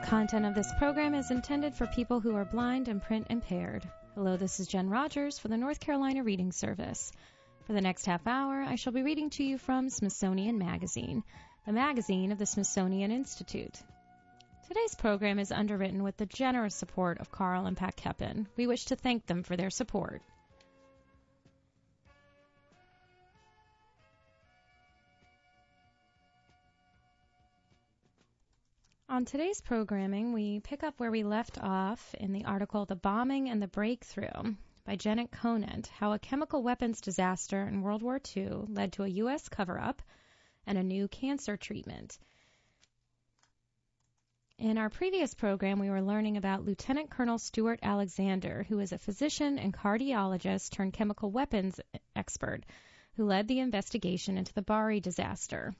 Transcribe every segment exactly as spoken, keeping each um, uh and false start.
content of this program is intended for people who are blind and print impaired. Hello, this is Jen Rogers for the North Carolina Reading Service. For the next half hour, I shall be reading to you from Smithsonian Magazine, the magazine of the Smithsonian Institute. Today's program is underwritten with the generous support of Carl and Pat Keppen. We wish to thank them for their support. On today's programming, we pick up where we left off in the article The Bombing and the Breakthrough by Janet Conant, how a chemical weapons disaster in World War Two led to a U S cover-up and a new cancer treatment. In our previous program, we were learning about Lieutenant Colonel Stuart Alexander, who is a physician and cardiologist turned chemical weapons expert who led the investigation into the Bari disaster.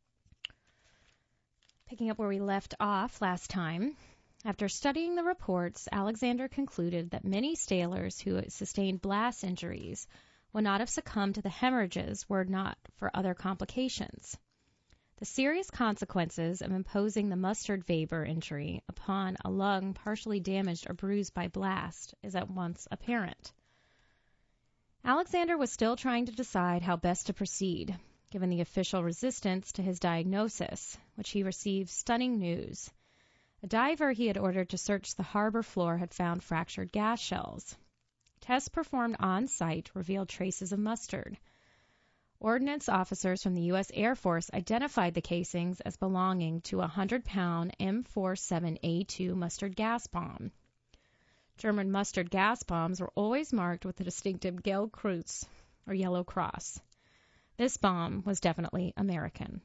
Picking up where we left off last time, after studying the reports, Alexander concluded that many sailors who sustained blast injuries would not have succumbed to the hemorrhages were it not for other complications. The serious consequences of imposing the mustard vapor injury upon a lung partially damaged or bruised by blast is at once apparent. Alexander was still trying to decide how best to proceed, given the official resistance to his diagnosis, which he received stunning news. A diver he had ordered to search the harbor floor had found fractured gas shells. Tests performed on site revealed traces of mustard. Ordnance officers from the U S Air Force identified the casings as belonging to a one hundred pound M forty-seven A two mustard gas bomb. German mustard gas bombs were always marked with the distinctive Gelb Kreuz, or Yellow Cross. This bomb was definitely American.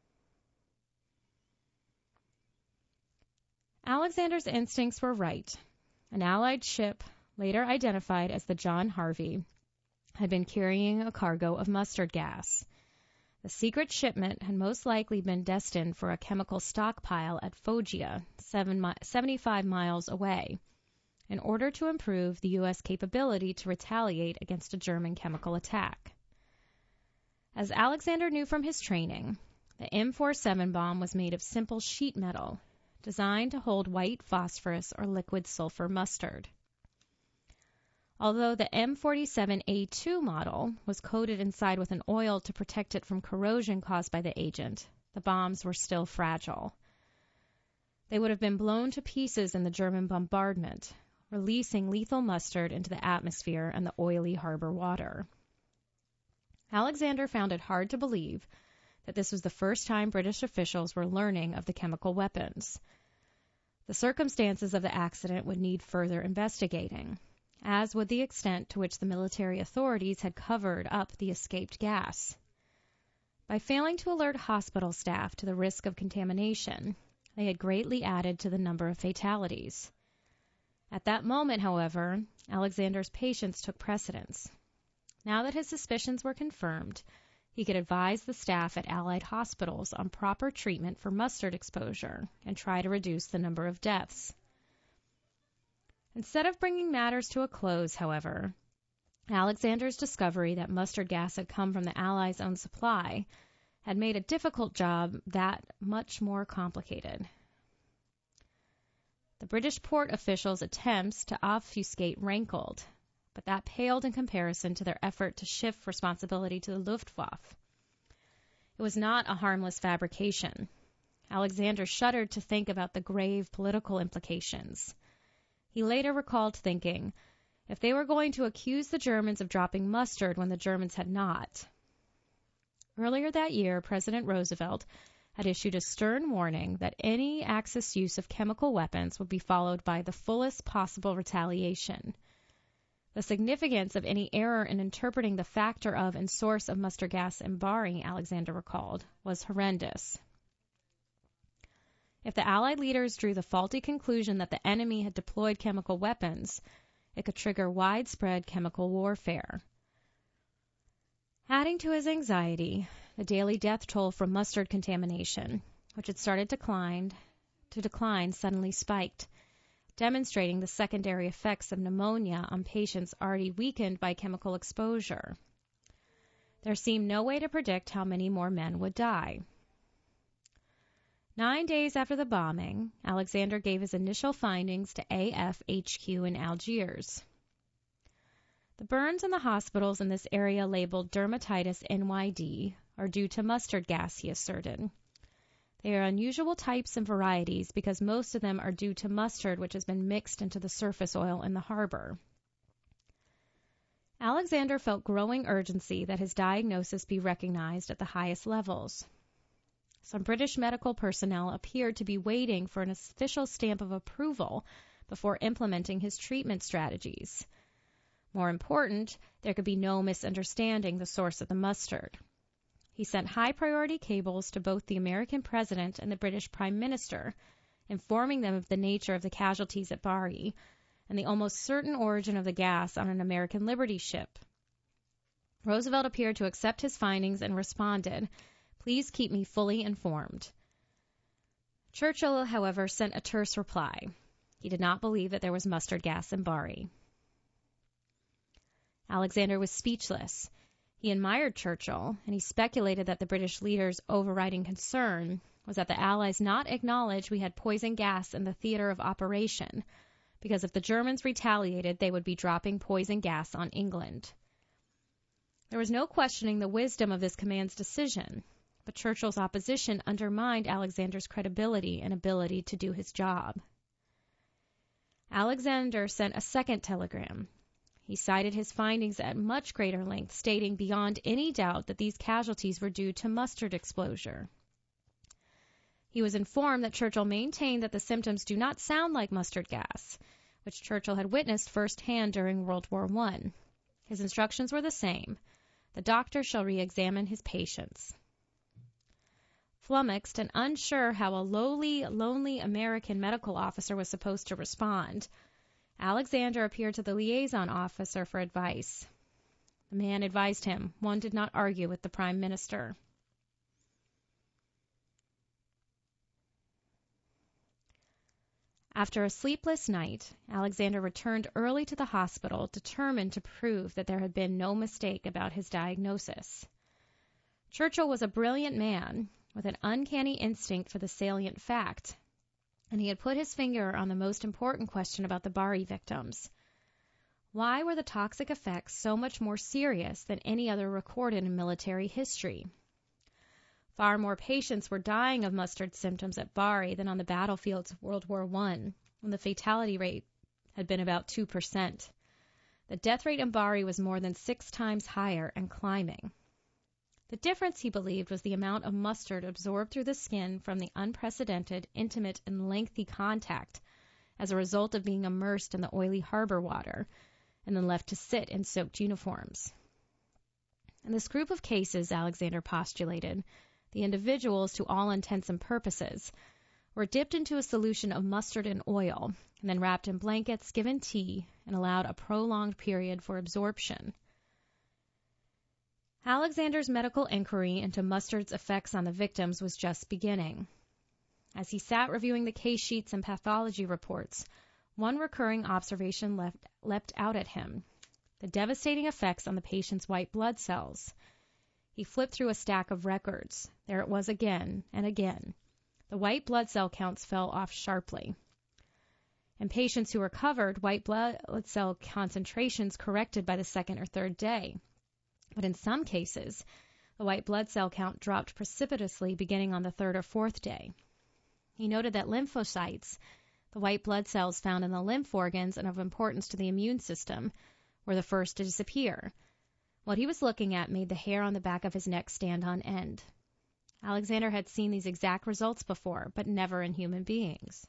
Alexander's instincts were right. An Allied ship, later identified as the John Harvey, had been carrying a cargo of mustard gas. The secret shipment had most likely been destined for a chemical stockpile at Foggia, seventy-five miles away, in order to improve the U S capability to retaliate against a German chemical attack. As Alexander knew from his training, the M forty-seven bomb was made of simple sheet metal, designed to hold white phosphorus or liquid sulfur mustard. Although the M forty-seven A two model was coated inside with an oil to protect it from corrosion caused by the agent, the bombs were still fragile. They would have been blown to pieces in the German bombardment, releasing lethal mustard into the atmosphere and the oily harbor water. Alexander found it hard to believe that this was the first time British officials were learning of the chemical weapons. The circumstances of the accident would need further investigating, as would the extent to which the military authorities had covered up the escaped gas. By failing to alert hospital staff to the risk of contamination, they had greatly added to the number of fatalities. At that moment, however, Alexander's patience took precedence. Now that his suspicions were confirmed, he could advise the staff at Allied hospitals on proper treatment for mustard exposure and try to reduce the number of deaths. Instead of bringing matters to a close, however, Alexander's discovery that mustard gas had come from the Allies' own supply had made a difficult job that much more complicated. The British port officials' attempts to obfuscate rankled, but that paled in comparison to their effort to shift responsibility to the Luftwaffe. It was not a harmless fabrication. Alexander shuddered to think about the grave political implications. He later recalled thinking, if they were going to accuse the Germans of dropping mustard when the Germans had not. Earlier that year, President Roosevelt had issued a stern warning that any Axis use of chemical weapons would be followed by the fullest possible retaliation. The significance of any error in interpreting the factor of and source of mustard gas in Bari, Alexander recalled, was horrendous. If the Allied leaders drew the faulty conclusion that the enemy had deployed chemical weapons, it could trigger widespread chemical warfare. Adding to his anxiety, the daily death toll from mustard contamination, which had started to decline, to decline suddenly spiked, demonstrating the secondary effects of pneumonia on patients already weakened by chemical exposure. There seemed no way to predict how many more men would die. Nine days after the bombing, Alexander gave his initial findings to A F H Q in Algiers. The burns in the hospitals in this area labeled dermatitis N Y D are due to mustard gas, he asserted. They are unusual types and varieties because most of them are due to mustard which has been mixed into the surface oil in the harbor. Alexander felt growing urgency that his diagnosis be recognized at the highest levels. Some British medical personnel appeared to be waiting for an official stamp of approval before implementing his treatment strategies. More important, there could be no misunderstanding the source of the mustard. He sent high-priority cables to both the American president and the British prime minister, informing them of the nature of the casualties at Bari and the almost certain origin of the gas on an American Liberty ship. Roosevelt appeared to accept his findings and responded, "Please keep me fully informed." Churchill, however, sent a terse reply. He did not believe that there was mustard gas in Bari. Alexander was speechless. He admired Churchill, and he speculated that the British leader's overriding concern was that the Allies not acknowledge we had poison gas in the theater of operation, because if the Germans retaliated, they would be dropping poison gas on England. There was no questioning the wisdom of this command's decision, but Churchill's opposition undermined Alexander's credibility and ability to do his job. Alexander sent a second telegram. He cited his findings at much greater length, stating beyond any doubt that these casualties were due to mustard exposure. He was informed that Churchill maintained that the symptoms do not sound like mustard gas, which Churchill had witnessed firsthand during World War One. His instructions were the same. The doctor shall re-examine his patients. Flummoxed and unsure how a lowly, lonely American medical officer was supposed to respond, Alexander appeared to the liaison officer for advice. The man advised him one did not argue with the prime minister. After a sleepless night, Alexander returned early to the hospital, determined to prove that there had been no mistake about his diagnosis. Churchill was a brilliant man with an uncanny instinct for the salient fact, and he had put his finger on the most important question about the Bari victims. Why were the toxic effects so much more serious than any other recorded in military history? Far more patients were dying of mustard symptoms at Bari than on the battlefields of World War One, when the fatality rate had been about two percent. The death rate in Bari was more than six times higher and climbing. The difference, he believed, was the amount of mustard absorbed through the skin from the unprecedented, intimate, and lengthy contact as a result of being immersed in the oily harbor water and then left to sit in soaked uniforms. In this group of cases, Alexander postulated, the individuals, to all intents and purposes, were dipped into a solution of mustard and oil and then wrapped in blankets, given tea, and allowed a prolonged period for absorption. Alexander's medical inquiry into mustard's effects on the victims was just beginning. As he sat reviewing the case sheets and pathology reports, one recurring observation left, leapt out at him, the devastating effects on the patient's white blood cells. He flipped through a stack of records. There it was again and again. The white blood cell counts fell off sharply. In patients who recovered, white blood cell concentrations corrected by the second or third day. But in some cases, the white blood cell count dropped precipitously beginning on the third or fourth day. He noted that lymphocytes, the white blood cells found in the lymph organs and of importance to the immune system, were the first to disappear. What he was looking at made the hair on the back of his neck stand on end. Alexander had seen these exact results before, but never in human beings.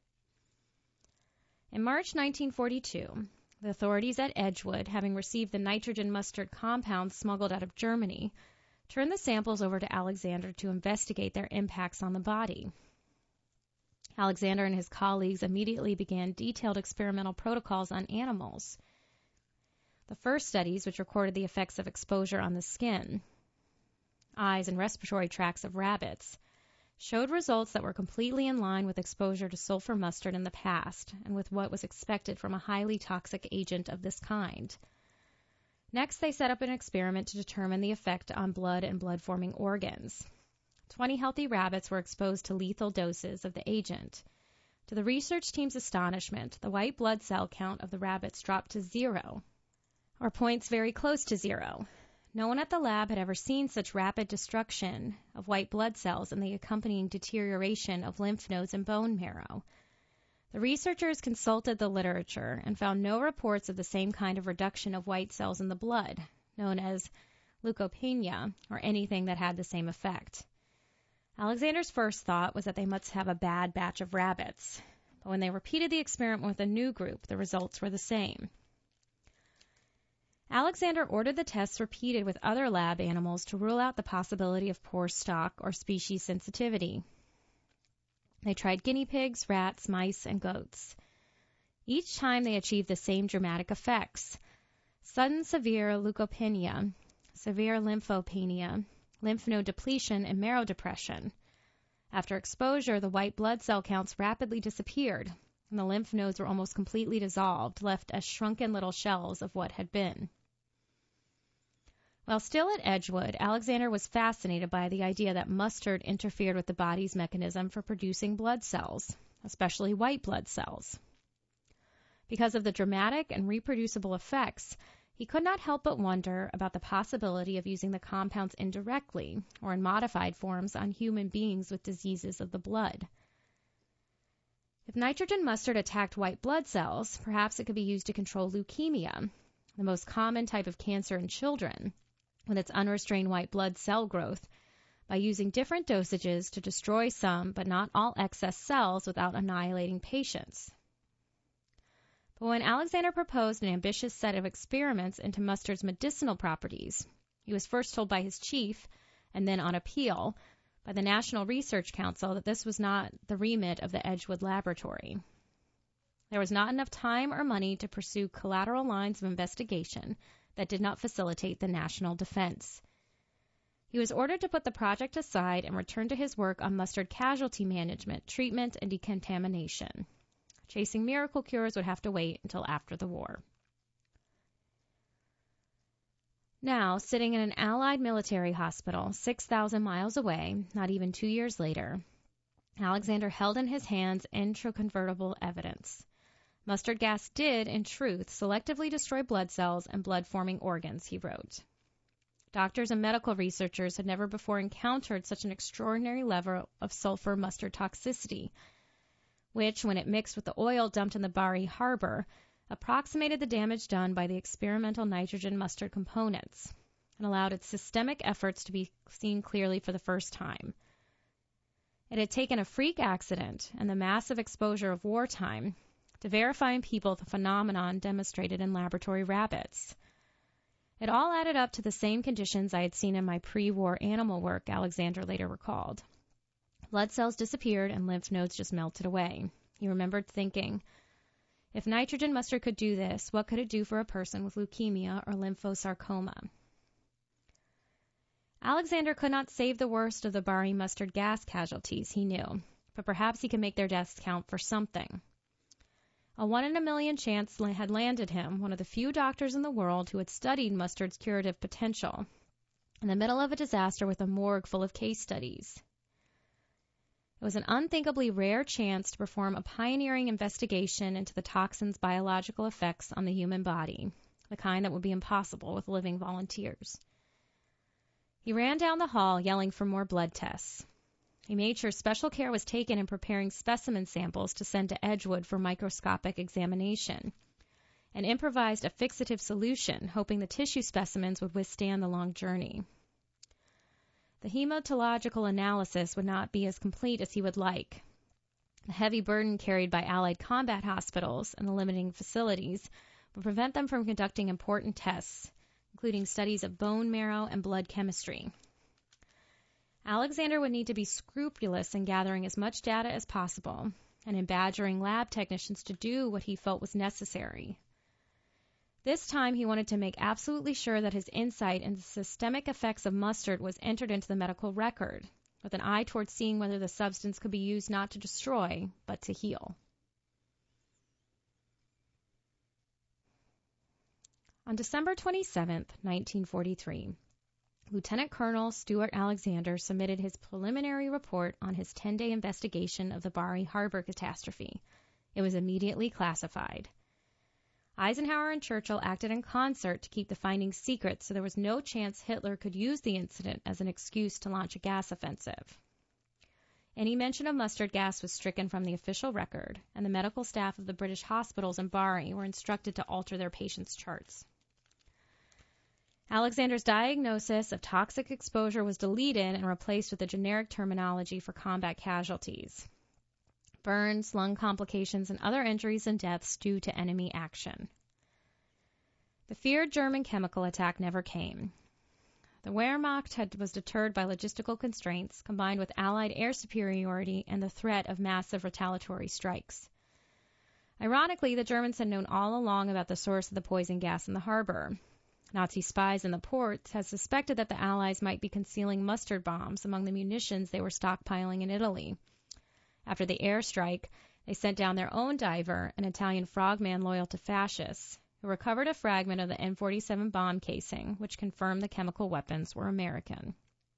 In March nineteen forty-two, the authorities at Edgewood, having received the nitrogen mustard compounds smuggled out of Germany, turned the samples over to Alexander to investigate their impacts on the body. Alexander and his colleagues immediately began detailed experimental protocols on animals. The first studies, which recorded the effects of exposure on the skin, eyes, and respiratory tracts of rabbits, showed results that were completely in line with exposure to sulfur mustard in the past and with what was expected from a highly toxic agent of this kind. Next, they set up an experiment to determine the effect on blood and blood-forming organs. twenty healthy rabbits were exposed to lethal doses of the agent. To the research team's astonishment, the white blood cell count of the rabbits dropped to zero, or points very close to zero. No one at the lab had ever seen such rapid destruction of white blood cells and the accompanying deterioration of lymph nodes and bone marrow. The researchers consulted the literature and found no reports of the same kind of reduction of white cells in the blood, known as leukopenia, or anything that had the same effect. Alexander's first thought was that they must have a bad batch of rabbits, but when they repeated the experiment with a new group, the results were the same. Alexander ordered the tests repeated with other lab animals to rule out the possibility of poor stock or species sensitivity. They tried guinea pigs, rats, mice, and goats. Each time they achieved the same dramatic effects: sudden severe leukopenia, severe lymphopenia, lymph node depletion, and marrow depression. After exposure, the white blood cell counts rapidly disappeared, and the lymph nodes were almost completely dissolved, left as shrunken little shells of what had been. While still at Edgewood, Alexander was fascinated by the idea that mustard interfered with the body's mechanism for producing blood cells, especially white blood cells. Because of the dramatic and reproducible effects, he could not help but wonder about the possibility of using the compounds indirectly or in modified forms on human beings with diseases of the blood. If nitrogen mustard attacked white blood cells, perhaps it could be used to control leukemia, the most common type of cancer in children, with its unrestrained white blood cell growth, by using different dosages to destroy some but not all excess cells without annihilating patients. But when Alexander proposed an ambitious set of experiments into mustard's medicinal properties, he was first told by his chief, and then on appeal, by the National Research Council that this was not the remit of the Edgewood Laboratory. There was not enough time or money to pursue collateral lines of investigation that did not facilitate the national defense. He was ordered to put the project aside and return to his work on mustard casualty management, treatment, and decontamination. Chasing miracle cures would have to wait until after the war. Now, sitting in an Allied military hospital six thousand miles away, not even two years later, Alexander held in his hands intraconvertible evidence. Mustard gas did, in truth, selectively destroy blood cells and blood-forming organs, he wrote. Doctors and medical researchers had never before encountered such an extraordinary level of sulfur mustard toxicity, which, when it mixed with the oil dumped in the Bari Harbor, approximated the damage done by the experimental nitrogen mustard components and allowed its systemic efforts to be seen clearly for the first time. It had taken a freak accident and the massive exposure of wartime to verify in people the phenomenon demonstrated in laboratory rabbits. It all added up to the same conditions I had seen in my pre-war animal work, Alexander later recalled. Blood cells disappeared and lymph nodes just melted away. He remembered thinking, if nitrogen mustard could do this, what could it do for a person with leukemia or lymphosarcoma? Alexander could not save the worst of the Bari mustard gas casualties, he knew, but perhaps he could make their deaths count for something. A one in a million chance had landed him, one of the few doctors in the world who had studied mustard's curative potential, in the middle of a disaster with a morgue full of case studies. It was an unthinkably rare chance to perform a pioneering investigation into the toxin's biological effects on the human body, the kind that would be impossible with living volunteers. He ran down the hall, yelling for more blood tests. He made sure special care was taken in preparing specimen samples to send to Edgewood for microscopic examination, and improvised a fixative solution, hoping the tissue specimens would withstand the long journey. The hematological analysis would not be as complete as he would like. The heavy burden carried by Allied combat hospitals and the limiting facilities would prevent them from conducting important tests, including studies of bone marrow and blood chemistry. Alexander would need to be scrupulous in gathering as much data as possible and in badgering lab technicians to do what he felt was necessary. This time he wanted to make absolutely sure that his insight into the systemic effects of mustard was entered into the medical record, with an eye towards seeing whether the substance could be used not to destroy, but to heal. On December twenty-seventh, nineteen forty-three, Lieutenant Colonel Stuart Alexander submitted his preliminary report on his ten-day investigation of the Bari Harbor catastrophe. It was immediately classified. Eisenhower and Churchill acted in concert to keep the findings secret, so there was no chance Hitler could use the incident as an excuse to launch a gas offensive. Any mention of mustard gas was stricken from the official record, and the medical staff of the British hospitals in Bari were instructed to alter their patients' charts. Alexander's diagnosis of toxic exposure was deleted and replaced with a generic terminology for combat casualties: burns, lung complications, and other injuries and deaths due to enemy action. The feared German chemical attack never came. The Wehrmacht had, was deterred by logistical constraints, combined with Allied air superiority and the threat of massive retaliatory strikes. Ironically, the Germans had known all along about the source of the poison gas in the harbor. Nazi spies in the ports had suspected that the Allies might be concealing mustard bombs among the munitions they were stockpiling in Italy. After the airstrike, they sent down their own diver, an Italian frogman loyal to fascists, who recovered a fragment of the M forty-seven bomb casing, which confirmed the chemical weapons were American.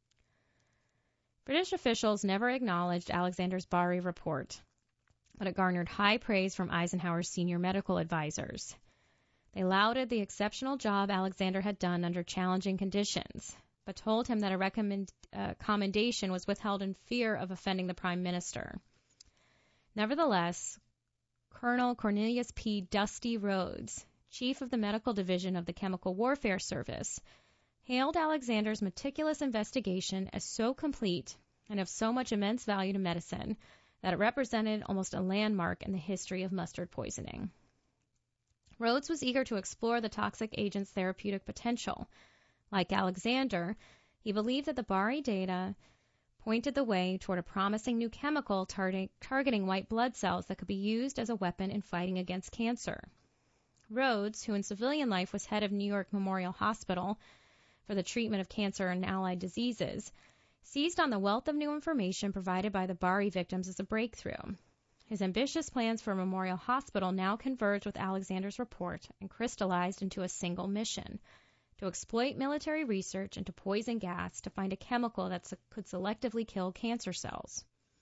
British officials never acknowledged Alexander's Bari report, but it garnered high praise from Eisenhower's senior medical advisors. They lauded the exceptional job Alexander had done under challenging conditions, but told him that a recommend, uh, commendation was withheld in fear of offending the Prime Minister. Nevertheless, Colonel Cornelius P. Dusty Rhodes, chief of the medical division of the Chemical Warfare Service, hailed Alexander's meticulous investigation as so complete and of so much immense value to medicine that it represented almost a landmark in the history of mustard poisoning. Rhodes was eager to explore the toxic agent's therapeutic potential. Like Alexander, he believed that the Bari data pointed the way toward a promising new chemical tar- targeting white blood cells that could be used as a weapon in fighting against cancer. Rhodes, who in civilian life was head of New York Memorial Hospital for the treatment of cancer and allied diseases, seized on the wealth of new information provided by the Bari victims as a breakthrough. His ambitious plans for Memorial Hospital now converged with Alexander's report and crystallized into a single mission: to exploit military research into poison gas to find a chemical that could selectively kill cancer cells.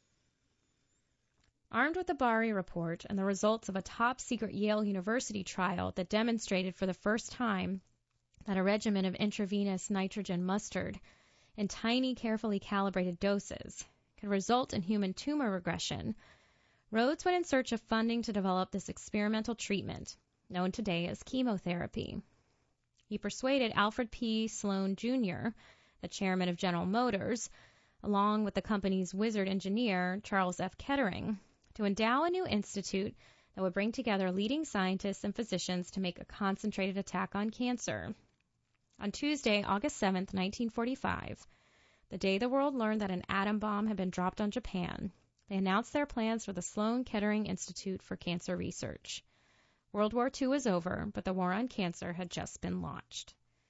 Armed with the Bari report and the results of a top-secret Yale University trial that demonstrated for the first time that a regimen of intravenous nitrogen mustard in tiny, carefully calibrated doses could result in human tumor regression, Rhodes went in search of funding to develop this experimental treatment, known today as chemotherapy. He persuaded Alfred P. Sloan Junior, the chairman of General Motors, along with the company's wizard engineer, Charles F. Kettering, to endow a new institute that would bring together leading scientists and physicians to make a concentrated attack on cancer. On Tuesday, August seventh, nineteen forty-five, the day the world learned that an atom bomb had been dropped on Japan, they announced their plans for the Sloan Kettering Institute for Cancer Research. World War Two was over, but the war on cancer had just been launched.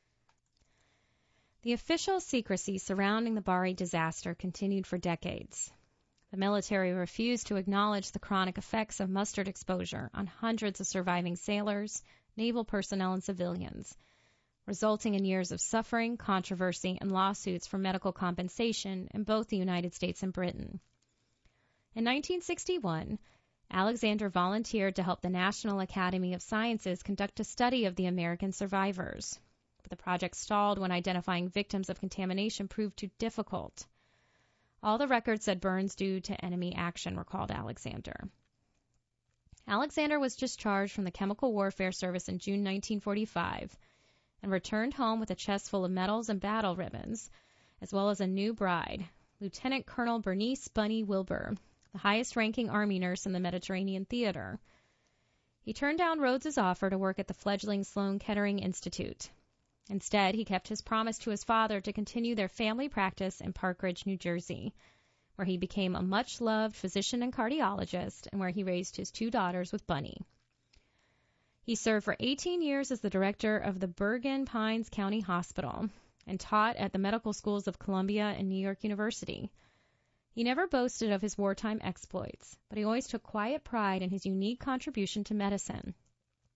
The official secrecy surrounding the Bari disaster continued for decades. The military refused to acknowledge the chronic effects of mustard exposure on hundreds of surviving sailors, naval personnel, and civilians, resulting in years of suffering, controversy, and lawsuits for medical compensation in both the United States and Britain. In nineteen sixty-one, Alexander volunteered to help the National Academy of Sciences conduct a study of the American survivors, but the project stalled when identifying victims of contamination proved too difficult. All the records said burns due to enemy action, recalled Alexander. Alexander was discharged from the Chemical Warfare Service in June nineteen forty-five and returned home with a chest full of medals and battle ribbons, as well as a new bride, Lieutenant Colonel Bernice Bunny Wilbur, the highest-ranking Army nurse in the Mediterranean theater. He turned down Rhodes's offer to work at the fledgling Sloan Kettering Institute. Instead, he kept his promise to his father to continue their family practice in Park Ridge, New Jersey, where he became a much-loved physician and cardiologist and where he raised his two daughters with Bunny. He served for eighteen years as the director of the Bergen-Pines County Hospital and taught at the medical schools of Columbia and New York University. He never boasted of his wartime exploits, but he always took quiet pride in his unique contribution to medicine.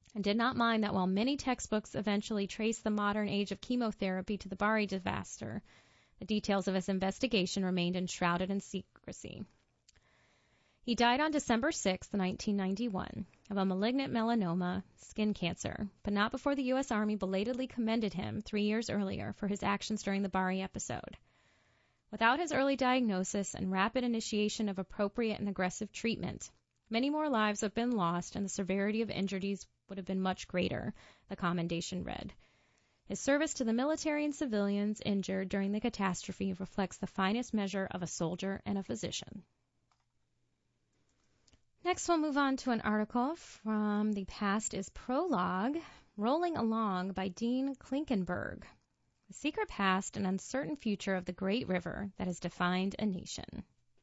and did not mind that while many textbooks eventually traced the modern age of chemotherapy to the Bari disaster, the details of his investigation remained enshrouded in secrecy. He died on December sixth, nineteen ninety-one, of a malignant melanoma, skin cancer, but not before the U S Army belatedly commended him three years earlier for his actions during the Bari episode. Without his early diagnosis and rapid initiation of appropriate and aggressive treatment, many more lives have been lost and the severity of injuries would have been much greater, the commendation read. His service to the military and civilians injured during the catastrophe reflects the finest measure of a soldier and a physician. Next, we'll move on to an article from The Past is Prologue, Rolling Along by Dean Klinkenberg. The secret past and uncertain future of the great river that has defined a nation.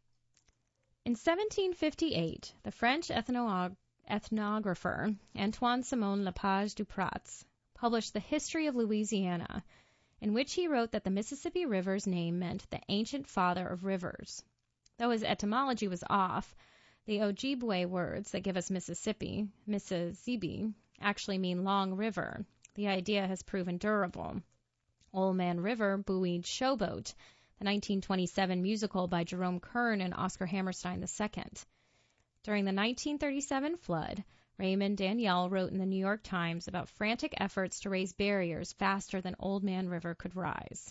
In seventeen fifty-eight, the French ethno- ethnographer Antoine-Simon Lepage du Prat published The History of Louisiana, in which he wrote that the Mississippi River's name meant the ancient father of rivers. Though his etymology was off, the Ojibwe words that give us Mississippi, Mississippi, actually mean long river. The idea has proven durable. Old Man River buoyed Showboat, the nineteen twenty-seven musical by Jerome Kern and Oscar Hammerstein the Second. During the nineteen thirty-seven flood, Raymond Daniel wrote in the New York Times about frantic efforts to raise barriers faster than Old Man River could rise.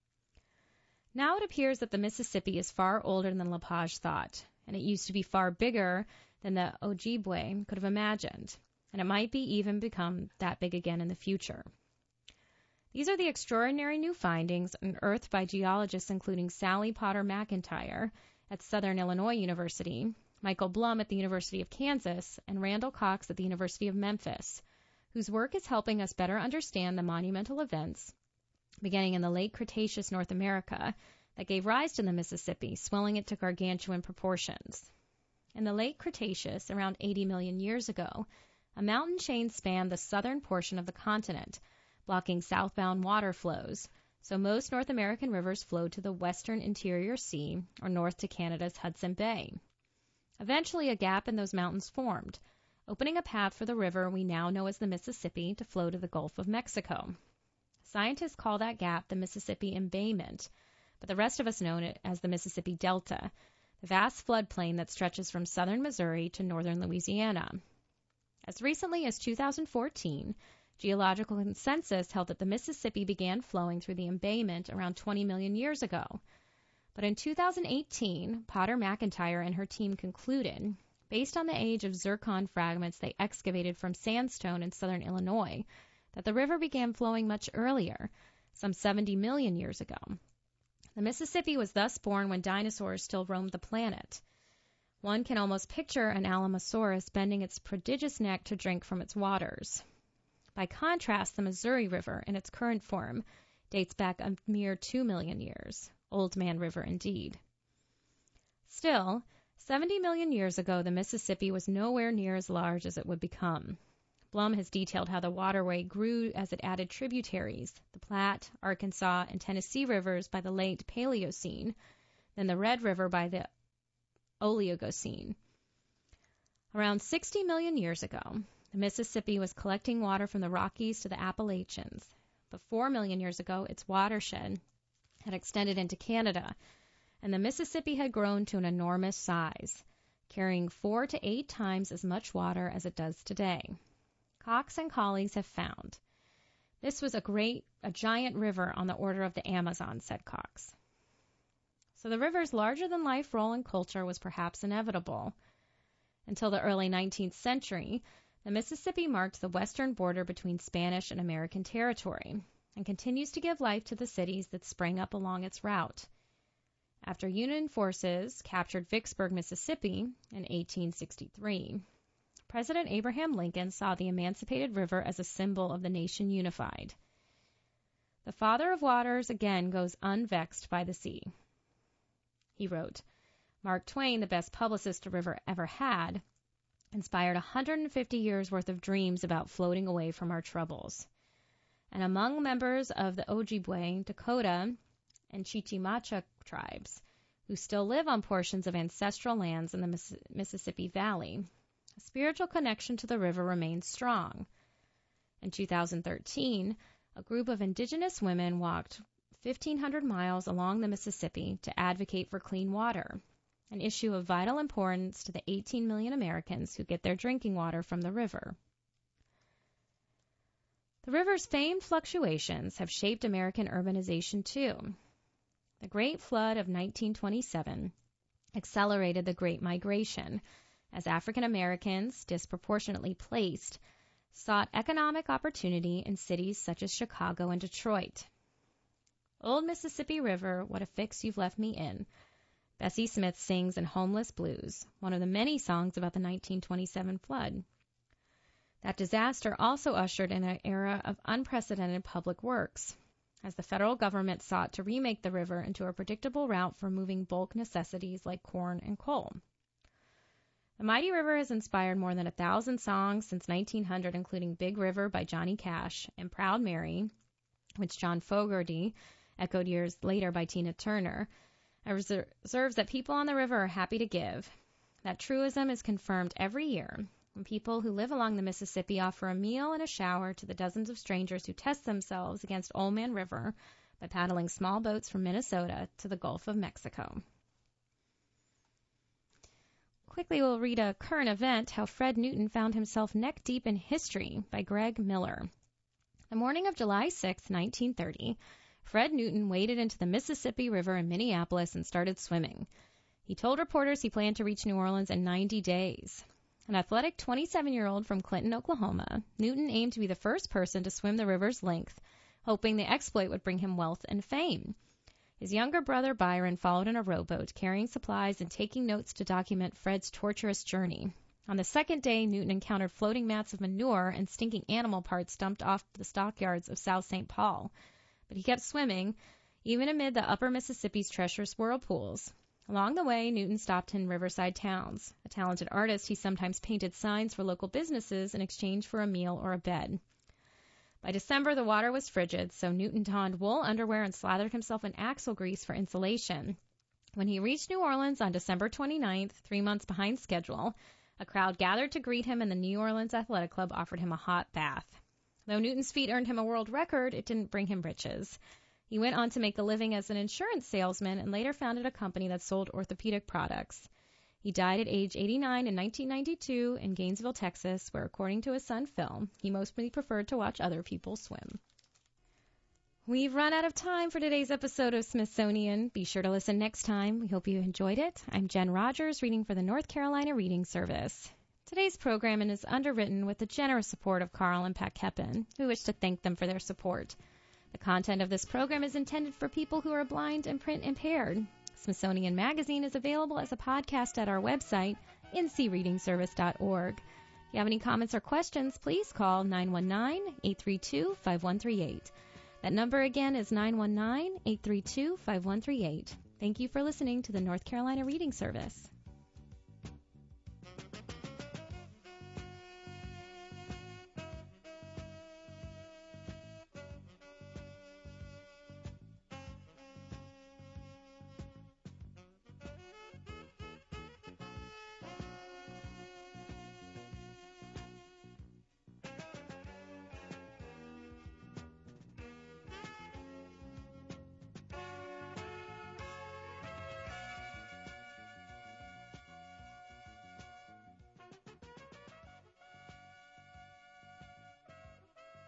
Now it appears that the Mississippi is far older than Lepage thought, and it used to be far bigger than the Ojibwe could have imagined, and it might be even become that big again in the future. These are the extraordinary new findings unearthed by geologists including Sally Potter McIntyre at Southern Illinois University, Michael Blum at the University of Kansas, and Randall Cox at the University of Memphis, whose work is helping us better understand the monumental events beginning in the late Cretaceous North America that gave rise to the Mississippi, swelling it to gargantuan proportions. In the late Cretaceous, around eighty million years ago, a mountain chain spanned the southern portion of the continent, blocking southbound water flows, so most North American rivers flowed to the western interior sea or north to Canada's Hudson Bay. Eventually, a gap in those mountains formed, opening a path for the river we now know as the Mississippi to flow to the Gulf of Mexico. Scientists call that gap the Mississippi Embayment, but the rest of us know it as the Mississippi Delta, the vast floodplain that stretches from southern Missouri to northern Louisiana. As recently as two thousand fourteen, geological consensus held that the Mississippi began flowing through the embayment around twenty million years ago. But in two thousand eighteen, Potter McIntyre and her team concluded, based on the age of zircon fragments they excavated from sandstone in southern Illinois, that the river began flowing much earlier, some seventy million years ago. The Mississippi was thus born when dinosaurs still roamed the planet. One can almost picture an Alamosaurus bending its prodigious neck to drink from its waters. By contrast, the Missouri River, in its current form, dates back a mere two million years. Old Man River indeed. Still, seventy million years ago, the Mississippi was nowhere near as large as it would become. Blum has detailed how the waterway grew as it added tributaries, the Platte, Arkansas, and Tennessee rivers by the late Paleocene, then the Red River by the Oligocene. Around sixty million years ago, the Mississippi was collecting water from the Rockies to the Appalachians, but four million years ago, its watershed had extended into Canada, and the Mississippi had grown to an enormous size, carrying four to eight times as much water as it does today. Cox and colleagues have found. This was a great, a giant river on the order of the Amazon, said Cox. So the river's larger-than-life role in culture was perhaps inevitable. Until the early nineteenth century, the Mississippi marked the western border between Spanish and American territory, and continues to give life to the cities that sprang up along its route. After Union forces captured Vicksburg, Mississippi in eighteen sixty-three, President Abraham Lincoln saw the emancipated river as a symbol of the nation unified. The Father of Waters again goes unvexed by the sea. He wrote, Mark Twain, the best publicist a river ever had, inspired one hundred fifty years' worth of dreams about floating away from our troubles. And among members of the Ojibwe, Dakota, and Chichimacha tribes, who still live on portions of ancestral lands in the Miss- Mississippi Valley, a spiritual connection to the river remains strong. In two thousand thirteen, a group of indigenous women walked fifteen hundred miles along the Mississippi to advocate for clean water, an issue of vital importance to the eighteen million Americans who get their drinking water from the river. The river's famed fluctuations have shaped American urbanization too. The Great Flood of nineteen twenty-seven accelerated the Great Migration as African Americans, disproportionately placed, sought economic opportunity in cities such as Chicago and Detroit. Old Mississippi River, what a fix you've left me in, Bessie Smith sings in Homeless Blues, one of the many songs about the nineteen twenty-seven flood. That disaster also ushered in an era of unprecedented public works, as the federal government sought to remake the river into a predictable route for moving bulk necessities like corn and coal. The mighty river has inspired more than a thousand songs since nineteen hundred, including Big River by Johnny Cash and Proud Mary, which John Fogerty echoed years later by Tina Turner, and reserves that people on the river are happy to give. That truism is confirmed every year when people who live along the Mississippi offer a meal and a shower to the dozens of strangers who test themselves against Old Man River by paddling small boats from Minnesota to the Gulf of Mexico. Quickly, we'll read a current event, How Fred Newton Found Himself Neck-Deep in History by Greg Miller. The morning of July sixth, nineteen thirty, Fred Newton waded into the Mississippi River in Minneapolis and started swimming. He told reporters he planned to reach New Orleans in ninety days. An athletic twenty-seven-year-old from Clinton, Oklahoma, Newton aimed to be the first person to swim the river's length, hoping the exploit would bring him wealth and fame. His younger brother Byron followed in a rowboat, carrying supplies and taking notes to document Fred's torturous journey. On the second day, Newton encountered floating mats of manure and stinking animal parts dumped off the stockyards of South Saint Paul. But he kept swimming, even amid the upper Mississippi's treacherous whirlpools. Along the way, Newton stopped in riverside towns. A talented artist, he sometimes painted signs for local businesses in exchange for a meal or a bed. By December, the water was frigid, so Newton donned wool underwear and slathered himself in axle grease for insulation. When he reached New Orleans on December twenty-ninth, three months behind schedule, a crowd gathered to greet him, and the New Orleans Athletic Club offered him a hot bath. Though Newton's feat earned him a world record, it didn't bring him riches. He went on to make a living as an insurance salesman and later founded a company that sold orthopedic products. He died at age eighty-nine in nineteen ninety-two in Gainesville, Texas, where, according to his son Phil, he mostly preferred to watch other people swim. We've run out of time for today's episode of Smithsonian. Be sure to listen next time. We hope you enjoyed it. I'm Jen Rogers, reading for the North Carolina Reading Service. Today's program is underwritten with the generous support of Carl and Pat Keppen. We wish to thank them for their support. The content of this program is intended for people who are blind and print impaired. Smithsonian Magazine is available as a podcast at our website, n c reading service dot org. If you have any comments or questions, please call nine one nine, eight three two, five one three eight. That number again is nine one nine, eight three two, five one three eight. Thank you for listening to the North Carolina Reading Service.